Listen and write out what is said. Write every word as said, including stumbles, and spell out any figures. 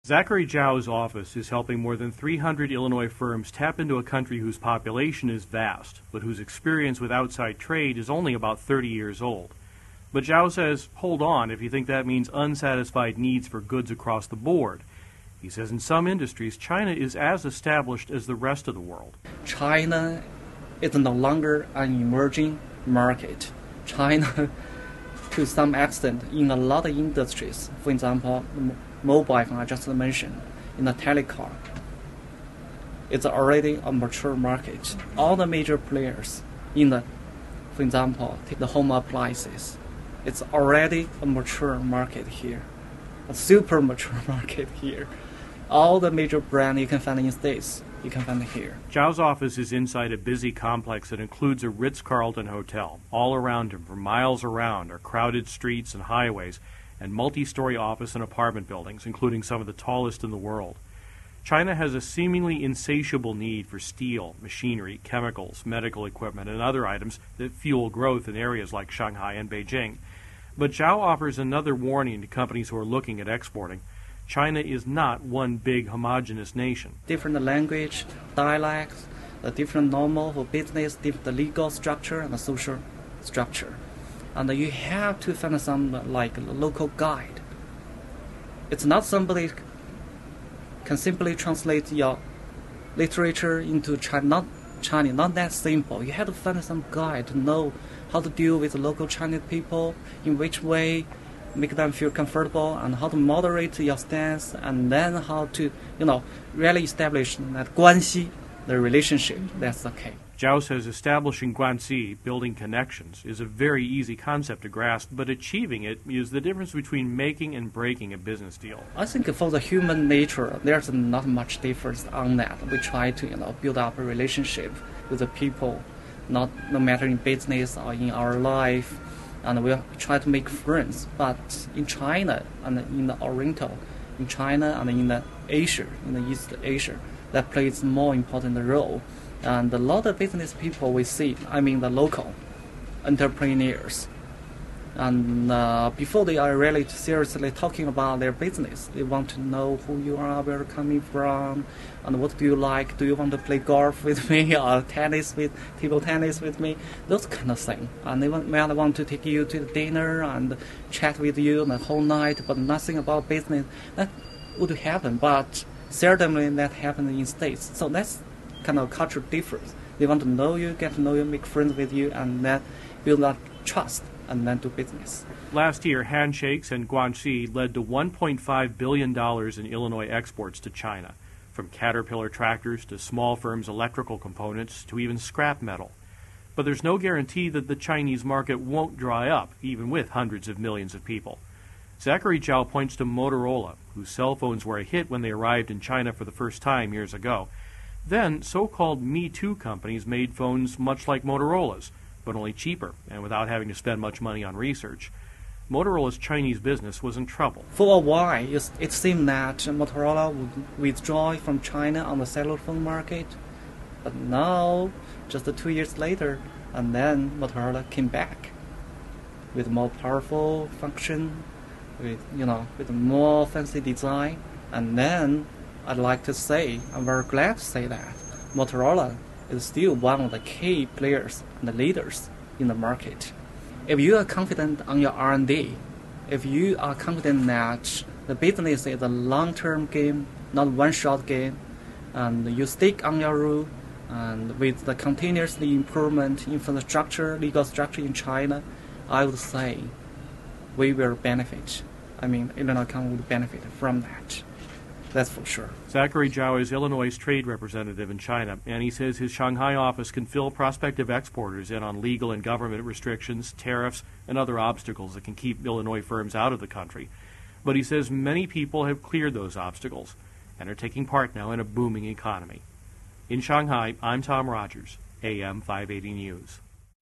Zachary Zhao's office is helping more than three hundred Illinois firms tap into a country whose population is vast, but whose experience with outside trade is only about thirty years old. But Zhao says, hold on if you think that means unsatisfied needs for goods across the board. He says in some industries, China is as established as the rest of the world. China is no longer an emerging market. China, to some extent, in a lot of industries, for example, mobile phone I just mentioned, in the telecom, it's already a mature market. All the major players in the, for example, take the home appliances, it's already a mature market here, a super mature market here. All the major brands you can find in the States, you can find here. Zhao's office is inside a busy complex that includes a Ritz-Carlton hotel. All around him, for miles around, are crowded streets and highways, and multi-story office and apartment buildings, including some of the tallest in the world. China has a seemingly insatiable need for steel, machinery, chemicals, medical equipment, and other items that fuel growth in areas like Shanghai and Beijing. But Zhao offers another warning to companies who are looking at exporting. China is not one big homogeneous nation. Different language, dialects, the different normal for business, different legal structure and the social structure. And you have to find some like local guide. It's not somebody can simply translate your literature into China, not Chinese, not that simple. You have to find some guide to know how to deal with local Chinese people, in which way make them feel comfortable, and how to moderate your stance, and then how to, you know, really establish that guanxi, the relationship. That's the key. Zhao says establishing guanxi, building connections, is a very easy concept to grasp, but achieving it is the difference between making and breaking a business deal. I think for the human nature, there's not much difference on that. We try to, you know, build up a relationship with the people, not no matter in business or in our life, and we try to make friends. But in China and in the Oriental, in China and in the Asia, in the East Asia, that plays more important role. And a lot of business people we see, I mean the local entrepreneurs, and uh, before they are really seriously talking about their business, they want to know who you are, where you're coming from, and what do you like. Do you want to play golf with me, or tennis with table tennis with me? Those kind of things. And they want, may want to take you to dinner and chat with you the whole night, but nothing about business. That would happen, but seldomly that happens in States. So that's kind of cultural difference. They want to know you, get to know you, make friends with you, and then build that trust, and then do business. Last year, handshakes and guanxi led to one point five billion dollars in Illinois exports to China, from Caterpillar tractors to small firms' electrical components to even scrap metal. But there's no guarantee that the Chinese market won't dry up, even with hundreds of millions of people. Zachary Zhao points to Motorola, whose cell phones were a hit when they arrived in China for the first time years ago. Then, so-called Me Too companies made phones much like Motorola's, but only cheaper and without having to spend much money on research. Motorola's Chinese business was in trouble. For a while, it seemed that Motorola would withdraw from China on the cellular phone market. But now, just two years later, and then Motorola came back with more powerful function, with, you know, with more fancy design, and then I'd like to say, I'm very glad to say that Motorola is still one of the key players and the leaders in the market. If you are confident on your R and D, if you are confident that the business is a long-term game, not one-shot game, and you stick on your rule, and with the continuously improvement infrastructure, legal structure in China, I would say we will benefit. I mean, Illinois County will benefit from that. That's for sure. Zachary Zhao is Illinois' trade representative in China, and he says his Shanghai office can fill prospective exporters in on legal and government restrictions, tariffs, and other obstacles that can keep Illinois firms out of the country. But he says many people have cleared those obstacles and are taking part now in a booming economy. In Shanghai, I'm Tom Rogers, A M five eighty News.